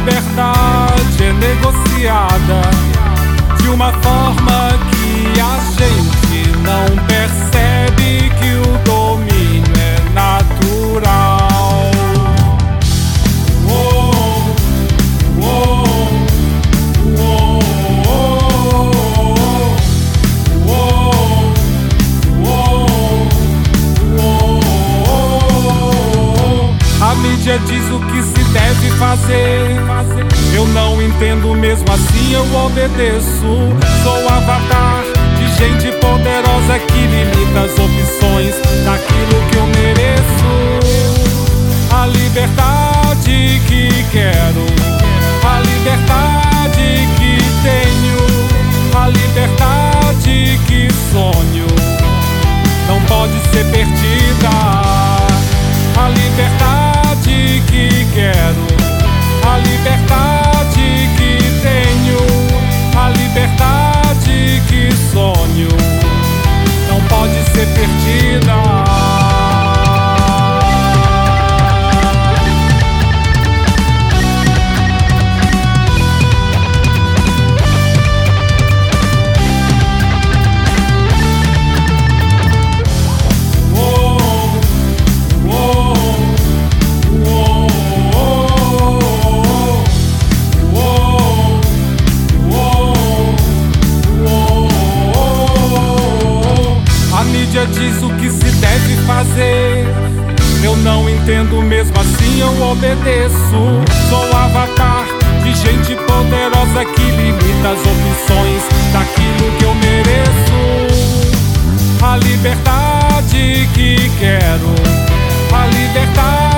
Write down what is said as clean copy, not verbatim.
liberdade é negociada de uma forma que a gente não percebe, que o domínio é natural. Oh, oh, oh, oh, oh, oh. A mídia diz o que se deve fazer. Eu não entendo, mesmo assim eu obedeço. Sou avatar de gente poderosa que limita as opções daquilo que eu mereço. A liberdade que quero, a liberdade que tenho, a liberdade que sonho não pode ser perdida. A liberdade que quero, a liberdade que tenho, a liberdade que sonho não pode ser perdida. A mídia diz o que se deve fazer. Eu não entendo, mesmo assim eu obedeço. Sou avatar de gente poderosa que limita as opções daquilo que eu mereço. A liberdade que quero, a liberdade